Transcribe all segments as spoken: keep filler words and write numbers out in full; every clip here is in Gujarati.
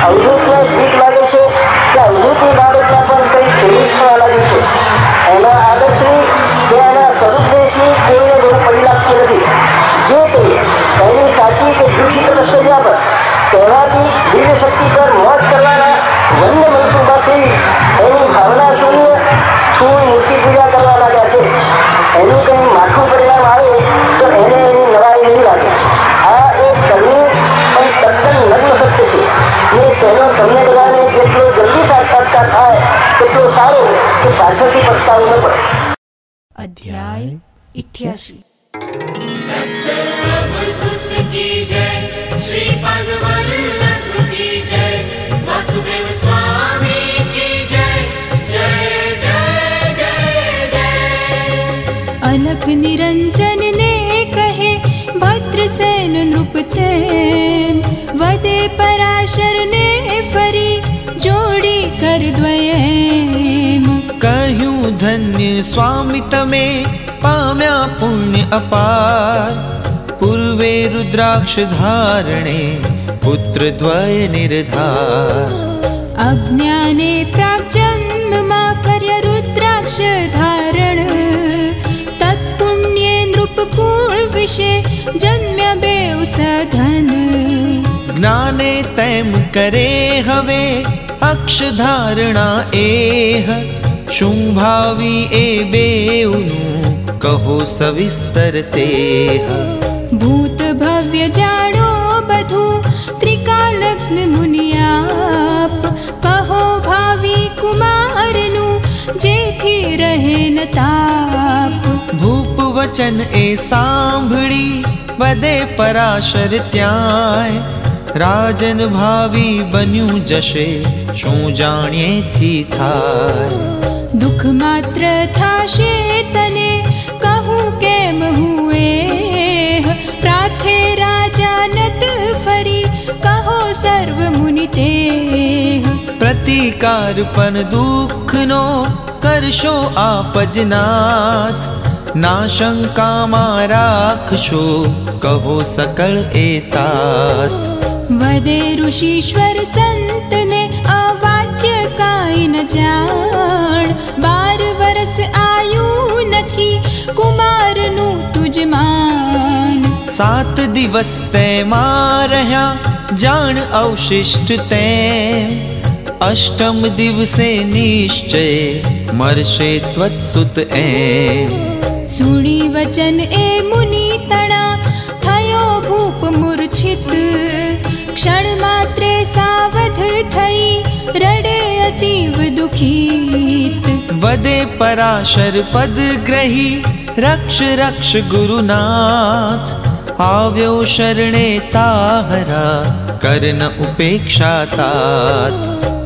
અવધૂતને ભીખ લાગે છે કે અવધૂતની બાબતમાં પણ કંઈ ફેરવી થવા લાગે છે. એના આદર્શની કે એના સ્વરૂપદેશની કોઈને જરૂર પડી લાગતી નથી. જે કહીએ એની સાચી કે જૂઠી તપશ્ચર્યા પર કહેવાતી દિવ્ય શક્તિ પર મોજ કરવાના વન્ય મનસુબાથી એની ભાવના શૂન્ય સ્થૂળ મૂર્તિ પૂજા કરવા લાગ્યા છે. એનું કંઈ માઠું પરિણામ આવે તો એને એની નવાઈ નહીં લાગે. આ એક કરુણ પણ તદ્દન નગ્ન સત્ય છે ને તેનો તમને બધાને જેટલો જલ્દી સાક્ષાત્કાર થાય તેટલો સારો કે પાછળથી પસ્તાવું ન પડે. અધ્યાય ઇઠ્યાસી. અલખ નિરંજન ને કહે ભદ્રસેન નૃપ તેમ, વદે પરાશર ને ફરી જોડી કર દ્વયમ. કહ્યું ધન્ય સ્વામી તમે પામ્યા પુણ્ય અપાર, પૂર્વે રુદ્રાક્ષ ધારણે પુત્ર દ્વય નિર્ધાર. અજ્ઞાને પ્રાગજન્મમાં કર્ય રુદ્રાક્ષ ધારણ, તત્પુણ્યે નૃપકુળ વિશે જન્મ્યા બેઉ સધન. જ્ઞાને તેમ કરે હવે અક્ષ ધારણા એહ, શું ભાવી એ બેઉનું કહો સવિસ્તર તેહ. ભૂત ભવ્ય જાણો બધું ત્રિકાલગ્ન મુનિયાપ, કહો ભાવિ કુમારનું જેથી રહે ન તાપ. ભૂપ વચન એ સાંભળી વદે પરાશર ત્યાંય, રાજન ભાવી બન્યું જશે શું જાણીએથી થાય. દુઃખ માત્ર થાશે તને કહું કેમ હું એહ, પ્રાર્થે રાજાનત ફરી કહો સર્વ મુનિ તેહ. પ્રતિકાર પણ દુઃખનો કરશો આપજનાથ, ના શંકામાં રાખશો કહો સકળ એ તાત. વદે ઋષિશ્વર સંતને આ વાચ્ય કાંઈ ન જાણ, બાર વરસ આયુ નથી કુમારનું તુજ માન. સાત દિવસ તેમાં રહ્યા જાણ અવશિષ્ટ તેમ, અષ્ટમ દિવસે નિશ્ચય મરશે ત્વત્સુત એમ. સુણી વચન એ મુનિ તણા થયો ભૂપ મૂર્છિત, ક્ષણ માત્રે સાવધ થઈ રડે અતીવ દુખિત. વદે પરાશર પદ ગ્રહી રક્ષ રક્ષ ગુરુનાથ, આવ્યો શરણે તાહરા કરન ઉપેક્ષા તાત.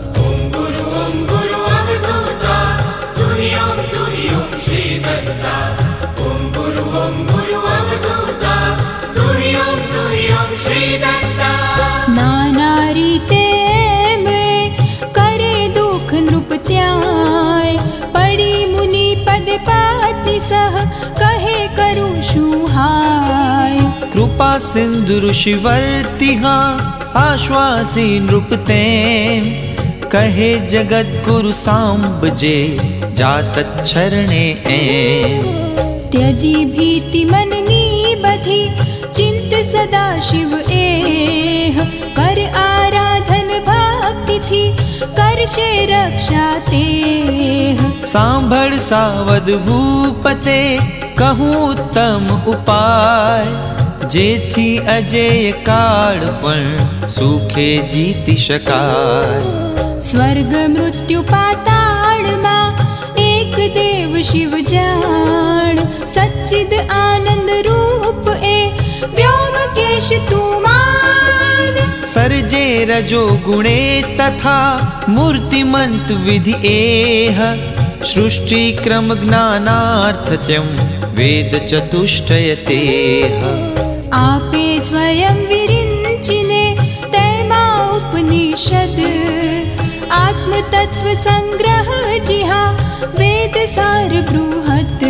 નાના રીતે એમ કરે દુઃખ નૃપ ત્યાંય, પડી મુનિ પદ પાતિ સહ કહે કરું શું હાય. કૃપા સિંધુ ઋષિવર્તી હા આશ્વાસી નૃપ તેમ, કહે જગત ગુરુ સાંભજે જાત ચરણે એમ. ત્યજી ભીતિ મનની બધી ચિંત સદા શિવ એહ, કર આરાધન ભક્તિથી કરશે રક્ષા તેહ. સાંભળ સાવધ ભૂપતે કહું ઉત્તમ ઉપાય, જેથી અજેય કાળ પણ સુખે જીતી શકાય. સ્વર્ગ મૃત્યુ પાતાળમાં એક દેવ શિવ જાણ, સચ્ચિદ આનંદ રૂપ એ વ્યોમકેશ તું માન. સર્જે રજો ગુણે તથા મૂર્તિમંત વિધિ એહ, સૃષ્ટિ ક્રમ જ્ઞાનાર્થત્યમ વેદ ચતુષ્ટય તેહ. આપે સ્વયં વિરિંચિને તેમાં ઉપનિષદ, આત્મતત્વ સંગ્રહ जिहा वेद सार बृहत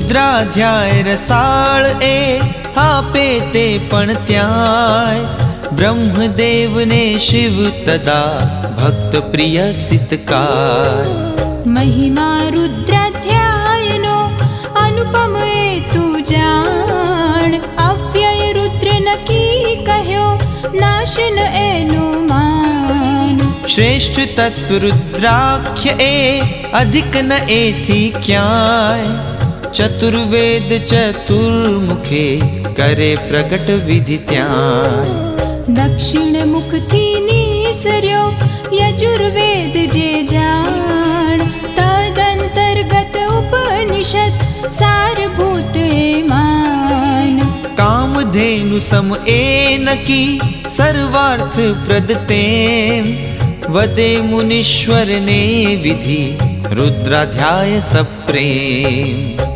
रुद्राध्याय रसाळ ए आपे ते पण त्याय ब्रह्मदेव ने शिव तदा भक्त प्रिय सितकार। महिमा रुद्राध्यायनो अनुपम ए तू जान, अव्यय रुद्र नकी कह्यो नाशन एनु मान। श्रेष्ठ तत्व रुद्राख्य ए अधिक न एथी क्याय, चतुर्वेद चतुर्मुखे करे प्रकट विधि त्याय। दक्षिण मुख थी निसर्यो यजुर्वेद जे जान, तदंतर्गत उपनिषद सारभूत ए मान। कामधेनु सम ए न की सर्वार्थ प्रदते, वदे मुनीश्वर ने विधि रुद्राध्याय सप्रेम।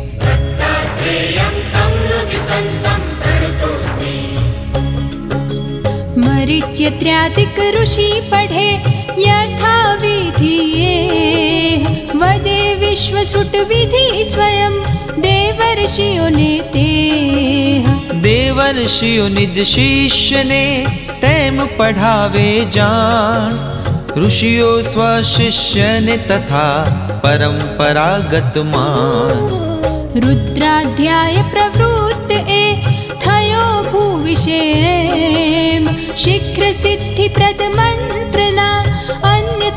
मरीच्यत्र्यादिक ऋषि पढ़े यथा विधि ये, वदे विश्वसुट विधि स्वयं देवर्षियों ने ते। देवर्षियों निज शिष्य ने तैम पढ़ावे जान, ऋषियों स्वशिष्य ने तथा परंपरागत मान। रुद्राध्याय प्रवृत्त ए थयो भूविषेम, शीघ्र सिद्धि प्रद मंत्रना अन्य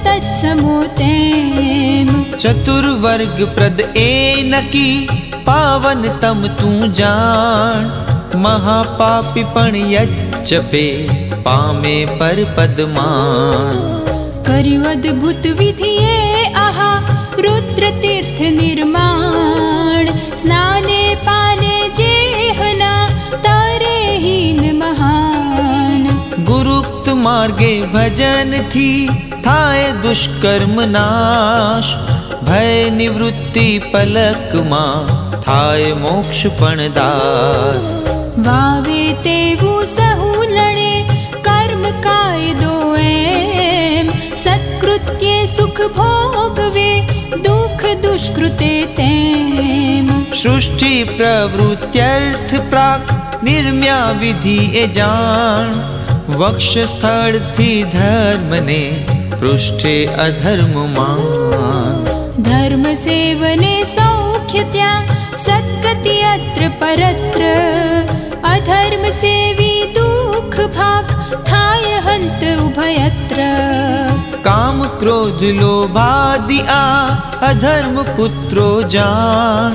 तत्समोतेम। चतुर्वर्ग प्रद ए न की पावन तम तू जान, महापापी पण यज्जपे पामे पर पदमान। कर्यो अद्भुत विधि ए आहा रुद्र तीर्थ निर्माण, स्नाने पाने जेहना तारे हीन महान। गुरुक्त मार्गे भजन थी थाय दुष्कर्म नाश, भय निवृत्ति पलक मां थाय मोक्ष पण दास। वावे तेवु सहूलणे कर्म कायदो एम, सत्कृत्ये सुख भोगवे दुख दुष्कृते तेम। सृष्टि प्रवृत्त्यर्थ प्राक निर्म्या विधि ए जान, वक्षस्थल थी धर्म ने पृष्ठे अधर्म मान। धर्म सेवने सौख्य त्या सद्गति अत्र परत्र, अधर्म सेवी दुख भाग थाय हंत उभयत्र। काम क्रोध लोभादि आ अधर्म पुत्रो जान,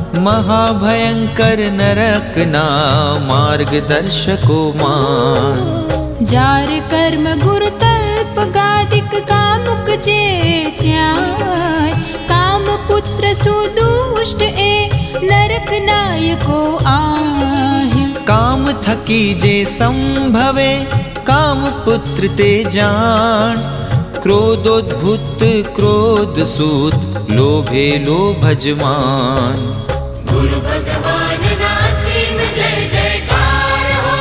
महाभयंकर नरक ना मार्गदर्शको मान। जार कर्म गुरु तल्प गादिक कामुक जे त्याय, काम पुत्र सुदुष्ट ए नरक नायको आह्य। काम थकी जे संभवे काम पुत्र ते जान, क्रोधोद्भुत क्रोध सूत लोभे लोभजमान। गुरु भगवान नासिम जय जयकार हो,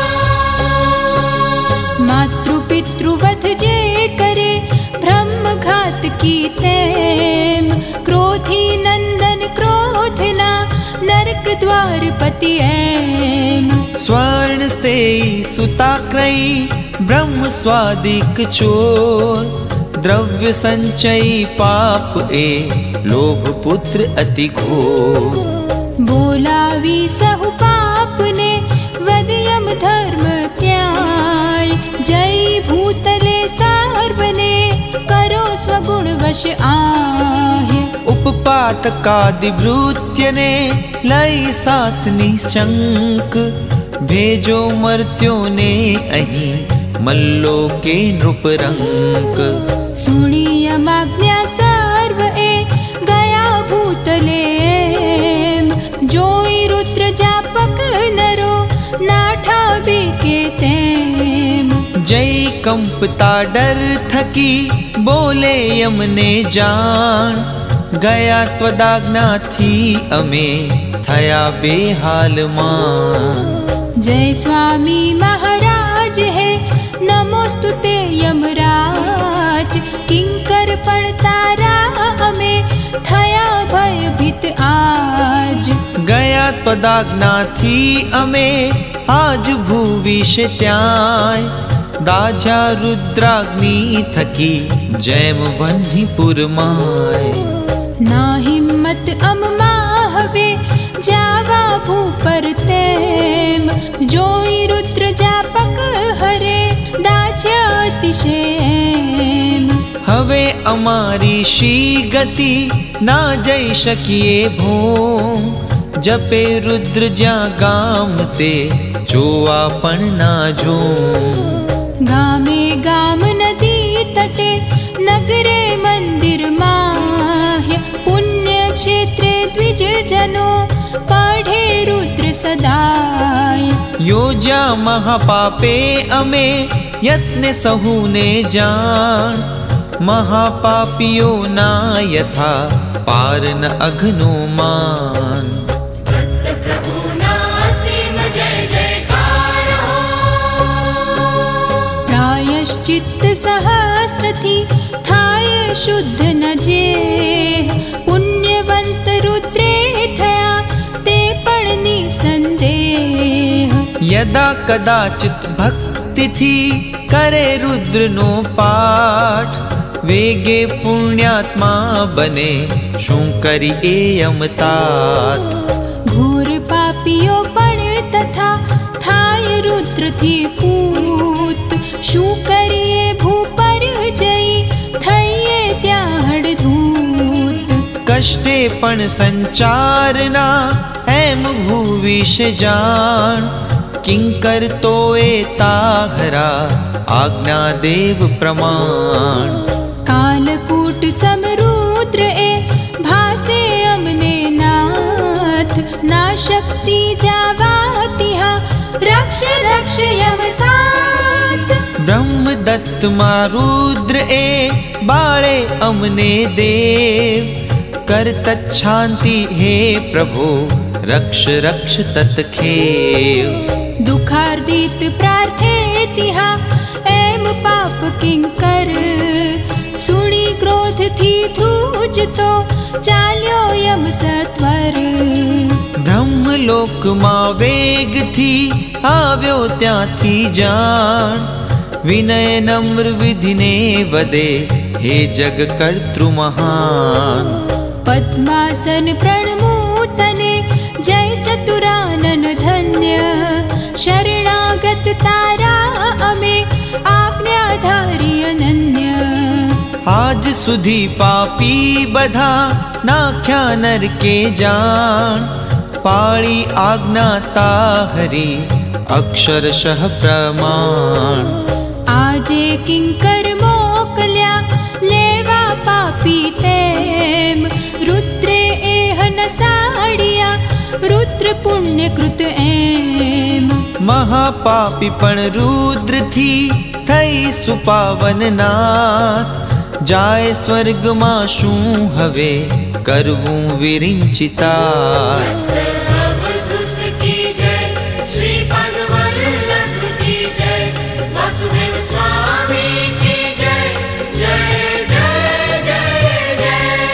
मातृ पितृवध जे करे ब्रह्म घात की तेम, क्रोधी नंदन क्रोधना नरक द्वार पति एम। स्वर्ण स्तेयी सुताक्रयी ब्रह्म स्वादिक चोर, द्रव्य संचयी पाप ए लोभ पुत्र अति घोर। बोलावी सहु पाप ने वदयम धर्म त्याय, जय भूतले सार्वने करो स्वगुण वश आहे। उपपातकादि भृत्य ने लई साथ निशंक, भेजो मर्त्यों ने अहीं मल्लो के नृपरंक। सुनियमाज्ञा सर्व ए गया भूतले, जोई रुद्र जापक नरो नाठा बेके तेम। जय कंपता डर थकी बोले यमने जान, गया त्वदाज्ञा थी अमे थया बेहाल मान। जय स्वामी महाराज है नमोस्तुते यमराज, किंकर पण तारा अमे थया भयभीत आज। गया त्वदाज्ञा थी अमे आज भूविष त्याय, દાજા રુદ્રાગ્નિ થકી જેમ વહ્નિપુર માય. ના હિંમત અમમાં હવે જાવા ભૂપર તેમ, જોઈ રુદ્ર જાપક હરે દાજ્યા અતિશય. હવે અમારી શી ગતિ ના જઈ શકીએ ભોમ, જપે રુદ્ર જ્યાં ગામ તે જોવા પણ ના જોમ. ગામે ગામ નદી તટે નગરે મંદિર માહ્ય, પુણ્ય ક્ષેત્રે દ્વિજ જનો પાઢે રુદ્ર સદાય. યોજ્યા મહાપાપે અમે યત્ન સહુને જાણ, મહાપાપીઓ ના યથા પાર ન અઘનો માન. પ્રભુના અસીમ જય જયકાર હો. પ્રાયશ્ચિત્ત સહસ્રથી થાય શુદ્ધ ન જે, પુણ્યવંત રુદ્રે થયા તે પણ નિસંદેહ. યદા કદાચિત ભક્તિથી કરે રુદ્રનો પાઠ, વેગે પુણ્યાત્મા બને શું કરી એ યમતાત. ઘોર પાપીઓ પણ તથા થાય રુદ્રથી પૂત, શું કરીએ ભૂપર જઈ થઈએ ત્યાં હડધૂત. કષ્ટે પણ સંચારના એમ ભૂવિષ જાણ, કિંકર તો એ તાહરા આજ્ઞા દેવ પ્રમાણ. કાલકૂટ સમરુદ્ર એ ભાસે અમને નાથ, ના શક્તિ જાવા તિહા રક્ષ રક્ષ યમતાત. બ્રહ્મદત્તમાં રુદ્ર એ બાળે અમને દેવ, કર તચ્છાંતિ હે પ્રભો રક્ષ રક્ષ તત્ખેવ. દુખાર્દિત પ્રાર્થે તિહા એમ પાપ કિંકર, સુણી ક્રોધથી ધ્રુજતો ચાલ્યો યમ સત્વર. બ્રહ્મલોકમાં વેગથી આવ્યો ત્યાંથી જાણ, વિનય નમ્ર વિધિને વદે હે જગ કર્તૃ મહાન. પદ્માસન પ્રણમું તને જય ચતુરાનન ધન્ય, શરણાગત તારા અમે આજ્ઞાધારી અનન્ય. આજ સુધી પાપી બધા નાખ્યા નરકે જાણ, પાળી આજ્ઞા તાહરી અક્ષરશઃ પ્રમાણ. આજે કિંકર મોકલ્યા લેવા પાપી તેમ, રુદ્રે એહ નસાડિયા રુદ્ર પુણ્ય કૃત એમ. મહાપાપી પણ રુદ્રથી થઈ સુપાવન નાથ, જાય સ્વર્ગમાં શું હવે કરવું વિરિંચિતા. અવધૂત કી જય, શ્રીપાદ વલ્લભ કી જય, વાસુદેવ સ્વામી કી જય, જય જય જય જય.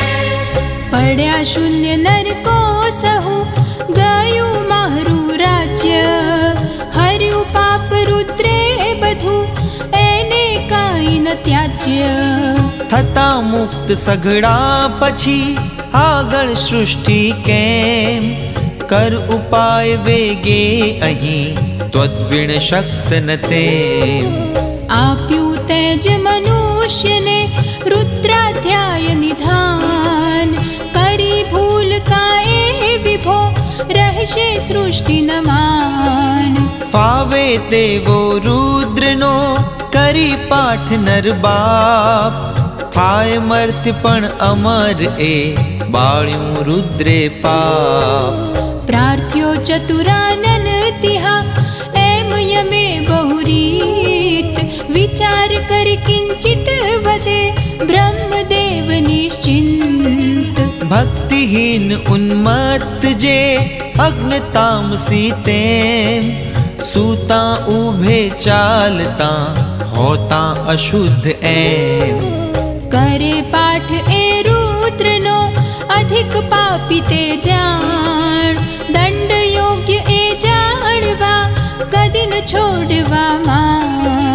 પડ્યા શૂન્ય નરકો સહુ ગયું મારું રાજ્ય, હર્યું પાપ રુદ્રે બધું એને કાંઈ ન ત્યાજ્ય. થતા મુક્ત સઘળા પછી આગળ સૃષ્ટિ કેમ, કર ઉપાય વેગે અહીં ત્વદ્વિણ શક્ત ન તેમ. આપ્યું તેજ મનુષ્યને રુદ્રાધ્યાય નિધાન, કરી ભૂલ કાએ વિભો રહેશે સૃષ્ટિ ન માન. ફાવે તેવો રુદ્રનો કરી પાઠ નર બાપ, થાય મર્ત્ય પણ અમર એ બાળ્યું રુદ્રે પાપ. પ્રાર્થ્યો ચતુરાનન તિહા એમ યમે બહુરીત, વિચાર કરી કિંચિત વદે બ્રહ્મદેવ નિશ્ચિંત. ભક્તિહીન ઉન્મત્ત જે અગ્નતામસી તેમ, સૂતા ઊભે ચાલતા હોતા અશુદ્ધ એમ. કરે પાઠ એ રુદ્રનો અધિક પાપી તે જાણ, દંડ યોગ્ય એ જાણવા કદી ન છોડવા માન.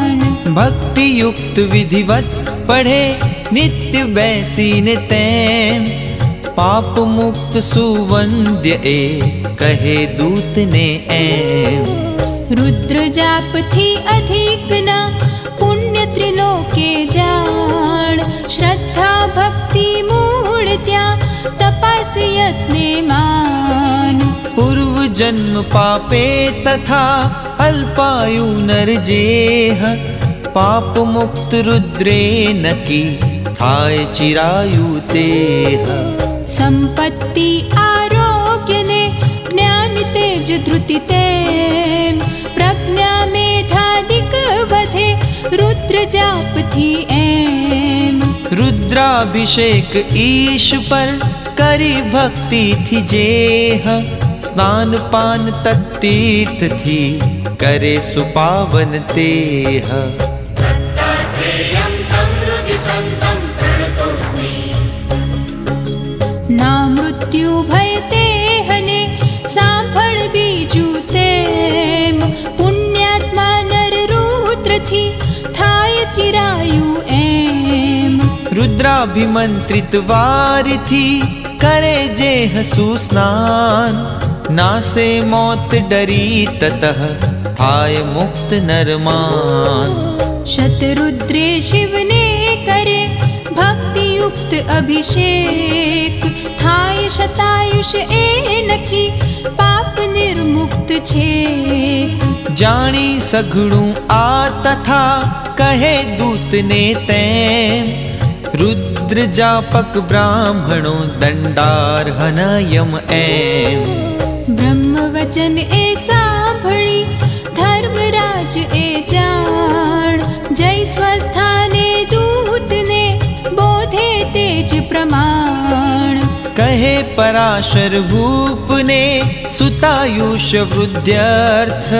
भक्ति युक्त विधिवत पढ़े नित्य बैसीने तैम, पाप मुक्त सुवंद्य ए कहे दूत ने ऐम। रुद्र जाप थी अधिक ना पुण्य त्रिलोके जान, श्रद्धा भक्ति मूळ त्या तपस यत्ने मान। पूर्व जन्म पापे तथा अल्पायु नर जेह, पाप मुक्त रुद्रे न की थाय चिरायु तेह। संपत्ति आरोग्य ने ज्ञान तेज धृति तेम, प्रज्ञा मेधादिक वधे रुद्र जाप थी एम। रुद्राभिषेक ईश पर करी भक्ति थी जेह, स्नान पान तत्तीर्थ थी करे सुपावन तेह। दत्तात्रेयं तं हृदिसन्तं प्रणतोऽस्मि, ना मृत्यु भय तेहने सांभळ बीजू तेम, पुण्यात्मा नर रुद्र थी थाय चिरायु एम। रुद्राभिमंत्रित वारी थी करे जेह सुस्नान, नासे मौत डरी ततः थाय मुक्त नरमान। शतरुद्रे शिव ने करे भक्ति युक्त अभिषेक, थाय शतायुष एनकी पाप निर्मुक्त छेक। जानी सघड़ू आ तथा कहे दूत ने तैम, रुद्र जापक ब्राह्मणों दंडार्हन यम ऐम। ब्रह्म वचन ए सांभळी धर्मराज ए जान, जय स्वस्थाने दूत ने बोधे तेज प्रमाण। कहे पराशर भूप ने सुतायुष वृद्ध्यर्थ,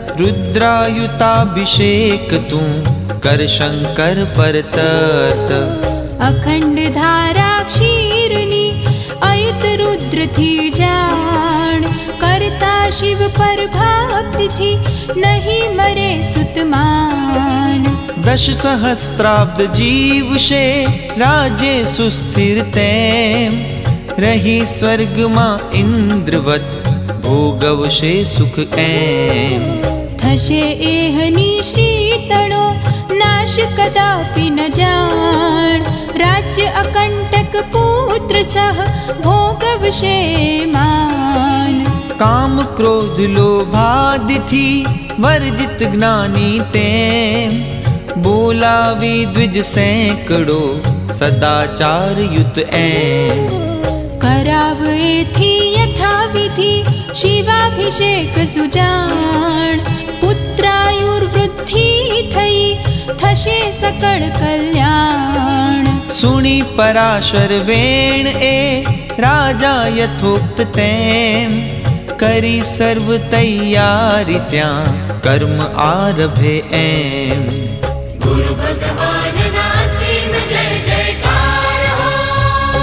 रुद्रायुताभिषेक तू कर शंकर पर तर्थ। अखंड धारा क्षीरनी अयुत रुद्र थी जान, करता शिव पर भक्ति थी नहीं मरे सुतमान। दश सहस्त्राब्द जीव से राजे सुस्थिर तैम, रही स्वर्ग मां इंद्रवत भोगव से सुख ऐम। थशे एहनी श्रीतणो नाश कदापि न जान, राज्य अकंटक पुत्र सह भोगव से मान। काम क्रोध लोभादि थी वर्जित ज्ञानी तैम, बोला विद्विज सैकड़ो सदाचार युत ऐम। करावे थी यथा विधि शिवाभिषेक सुजान, पुत्रायुर्वृद्धि थई थशे सकळ कल्याण। सुनी पराशर वेण ए राजा यथोक्त तैम, करी सर्व तैयारी त्या कर्म आरभे ऐम। गुरु भगवान नासीम जय जयकार हो,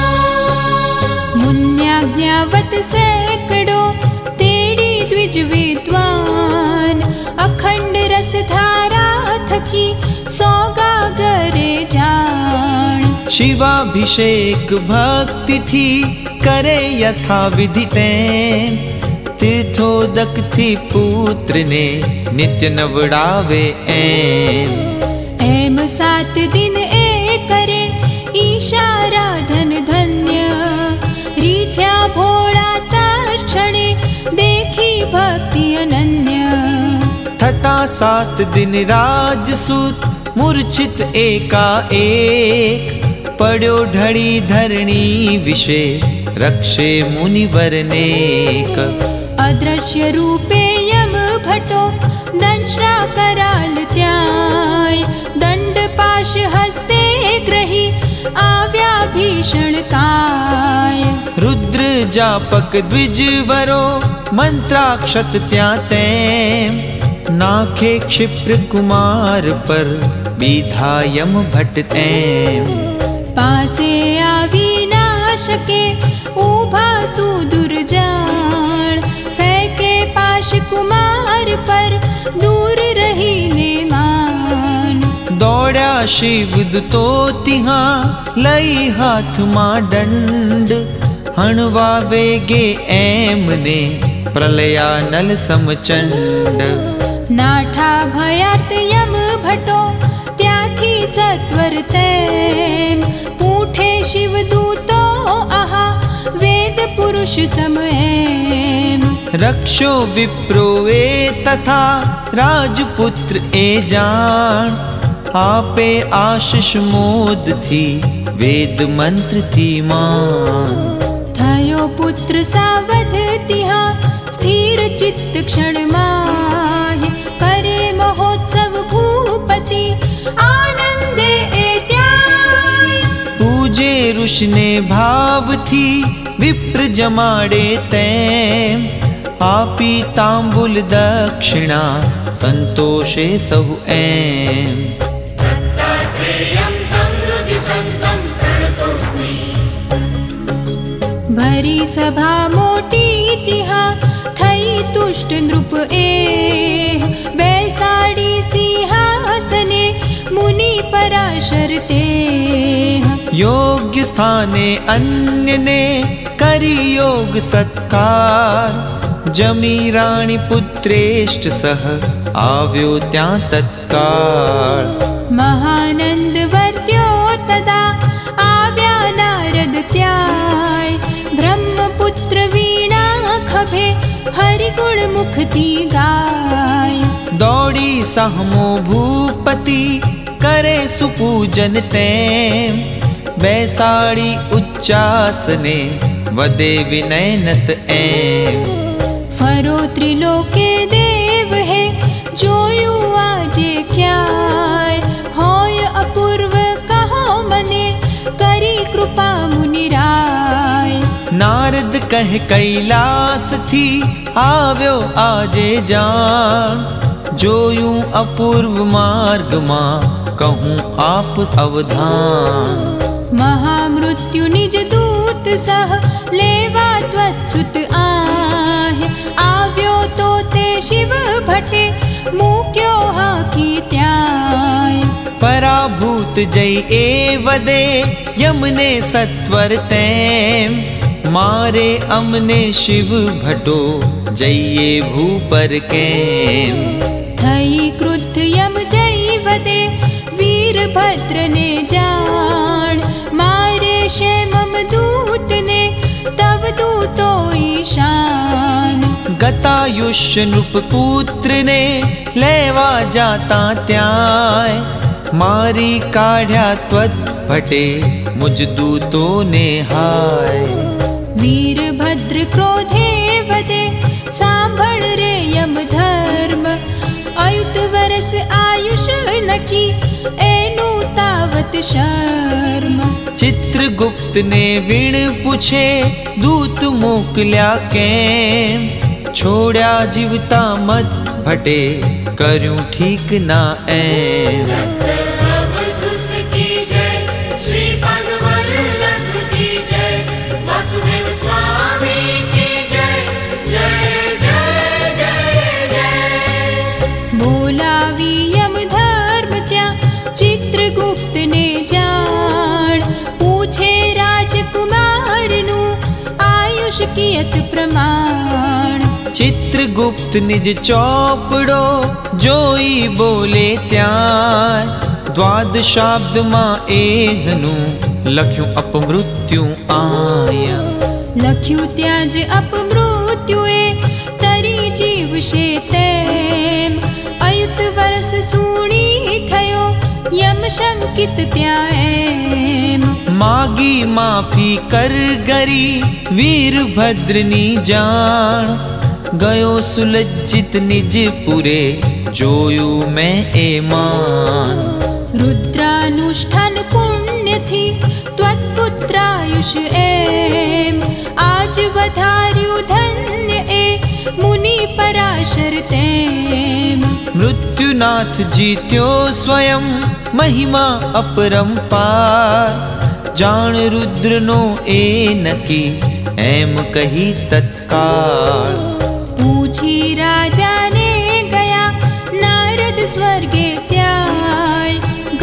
मुन्याज्ञावत सैकड़ो तेड़ी द्विज विद्वान, अखंड रस धारा थकी सौगागरे जान। शिवाभिषेक भक्ति थी करे यथा विधि तैम, तीर्थोदक थी पुत्र ने नित्य नवड़ावे ऐम। ऐम सात दिन ए करे ईशाराधन धन्य, रीछ्या भोळा तक्षणे देखी भक्ति अनन्य। थता सात दिन राजसूत मूर्छित एका एक, पड्यो ढड़ी धरणी विषे रक्षे मुनिवर नेक। अदृश्य रूपे यम भटो दंशरा कराल त्याय, दंड पाश हस्ते ग्रही आव्या भीषण काय। रुद्र जापक द्विजवरो मंत्राक्षत त्या तैम, नाखे क्षिप्र कुमार पर बीधा यम भट तैम। पासे आवी ना शके ऊभा सुदूर जान, फेंके पाश कुमार पर दूर रही ने मान। દોડ્યા શિવદૂતો તિહા લઈ હાથમાં દંડ હણવા વેગે એમને પ્રલયાનલ સમચંડ નાઠા ભયાત યમ ભટો ત્યાંથી સત્વર તેમ ઉઠે શિવદૂતો આહા વેદ પુરુષ સમ એમ રક્ષો વિપ્રો એ તથા રાજપુત્ર એ જાણ આપે આશીષ મોદથી વેદ મંત્રથી માન થયો પુત્ર સાવધ તિહા સ્થિર ચિત્ત ક્ષણમાં કરે મહોત્સવ ભૂપતિ આનંદે એ ત્યાં પૂજે ઋષિને ભાવથી વિપ્ર જમાડે તેમ આપી તાંબુલ દક્ષિણા સંતોષે સહુ એમ दत्तात्रेयं तं हृदि संतं प्रणतोऽस्मि ભરી સભા મોટી તિહા થઈ તુષ્ટ નૃપ એ બેસાડી સિંહાસને મુનિ પરાશર તે યોગ્ય સ્થાને અન્યને કરી યોગ સત્કાર જમી રાણી પુત્રેષ્ઠ સહ આવ્યો ત્યાં તત્કાળ મહાનંદ વર્ત્યો તદા આવ્યા નારદ ત્યાંય બ્રહ્મપુત્ર વીણા ખભે હરિગુણ મુખથી ગાય દોડી સાહમો ભૂપતિ કરે સુપૂજન તેમ બેસાડી ઉચ્ચાસને વદે વિનયનત એમ ફરો ત્રિલોકે દેવ હે જોયું આજે ક્યાંય હોય અપૂર્વ કહો મને કરી કૃપા મુનિરાય નારદ કહે કૈલાસથી આવ્યો આજે જાણ જોયું અપૂર્વ માર્ગમાં કહું આપ અવધાન મહામૃત્યુ નિજ દૂત સહ લેવા ત્વત્સુત આહ આવ્યો તો તે શિવ ભટ્ટે મૂક્યો હાકી ત્યાંય પરાભૂત જઈ એ વદે યમને સત્વર તેમ મારે અમને શિવ ભટ્ટો જઈએ ભૂપર કેમ થઈ ક્રુદ્ધ યમ જય વદે વીરભદ્રને જાણ મારે શેમમ દૂતને તવ દૂતો ઈશાન ગતાયુષ્ય નૃપ પુત્રને લેવા જાતા ત્યાંય મારી કાઢ્યા ત્વત ભટે મુજ દૂતોને હાય વીરભદ્ર ક્રોધે વદે સાંભળ રે યમ ધર્મ અયુત વરસ આયુષ નકી એનું તાવત શર્મ ચિત્રગુપ્તને વીણ પૂછે દૂત મોકલ્યા કેમ છોડ્યા જીવતા મત ભટે કર્યું ઠીક ના એમ अवधूत की जय श्रीपद वल्लभ की जय वासुदेव स्वामी की जय जय जय जय जय બોલાવી યમ ધર્મ ત્યાં ચિત્રગુપ્તને જાણ પૂછે રાજકુમારનું આયુષ કિયત પ્રમાણ ચિત્રગુપ્ત નિજ ચોપડો જોઈ બોલે ત્યાં દ્વાદશાબ્દમાં એહનું લખ્યું અપમૃત્યુ આયા લખ્યું ત્યાં જ અપમૃત્યુએ તરી જીવશે તેમ અયુત વરસ સૂણી થયો યમ શંકિત ત્યાં એમ માગી માફી કર ગરી વીરભદ્રની જાણ ગયો સુલજ્જિત નિજ પુરે જોયું મેં એ માન રુદ્રાનુષ્ઠાન પુણ્યથી ત્વત્પુત્રાયુષ એમ આજ વધાર્યું ધન્ય એ મુનિ પરાશર તેમ મૃત્યુનાથ જીત્યો સ્વયં મહિમા અપરંપાર જાણ રુદ્રનો એ નકી એમ કહી તત્કાળ પૂછી રાજાને ગયા નારદ સ્વર્ગે ત્યાંય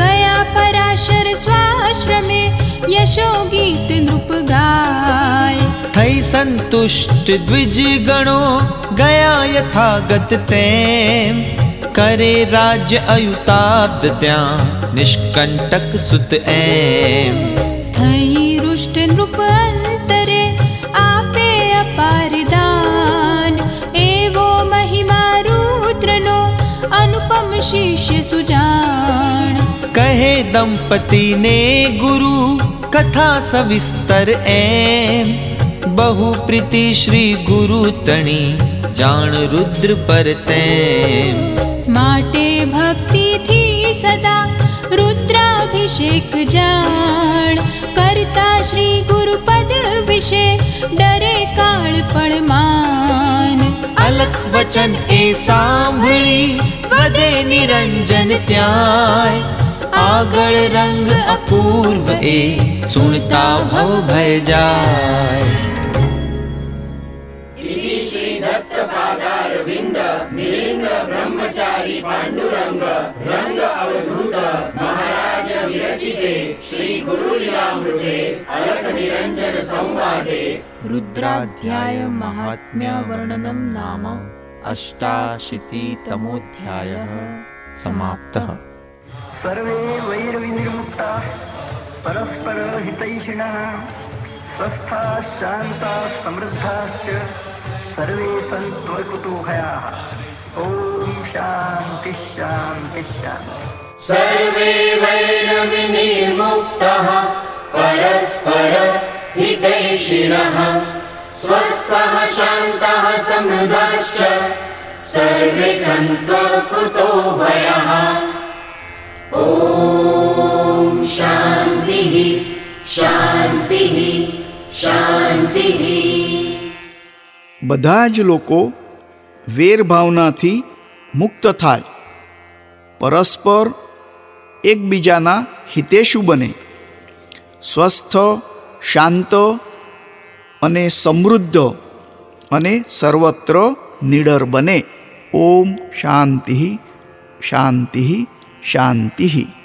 आश्रमे यशो गीत नृप गाय। થઈ સંતુષ્ટ દ્વિજ ગણો ગયા યથાગત તેમ, કરે રાજ્ય અયુતાબ્દ ત્યાં નિષ્કંટક સુત એમ। થઈ रुष्ट नृप अंतरे आपे अपार दान, एवो महिमा रुद्रनो अनुपम शिष्य सुजान। કહે દંપતિ ને ગુરુ કથા સવિસ્તર એમ, બહુ પ્રીતિ શ્રી ગુરુ તણી જાણ રુદ્ર પર તેમ। माटे भक्ति थी सदा रुद्राभिषेक जान, करता श्री गुरु पद विषे डरे काल पण मान। અલખ વચન એ સાંભળી વધે નિરંજન ત્યાંય, આગળ રંગ અપૂર્વ એ સુણતા ભવ ભય જાય। रुद्राध्याय महात्म्य वर्णनम नाम अष्टाशीतितमोऽध्यायः समाप्तः। सर्वे वैरविनिर्मुक्ताः परस्पर हितैषिणः, स्वस्थाः शान्ताः समृद्धाश्च सर्वे सन्त्वकुतूहलाः। ॐ शान्ति शान्ति शान्ति। सर्वे वैरविनिर्मुक्ताः परस्पर हितैषिणः, स्वस्थः शान्तः समृद्धाश्च सर्वे सन्त्वकुतो भयः। ॐ शान्तिः शान्तिः शान्तिः। બધા જ લોકો વેરભાવનાથી મુક્ત થાય, પરસ્પર એકબીજાના હિતેશુ બને, સ્વસ્થ શાંત અને સમૃદ્ધ અને સર્વત્ર નિડર બને। ઓમ શાંતિ શાંતિ શાંતિ।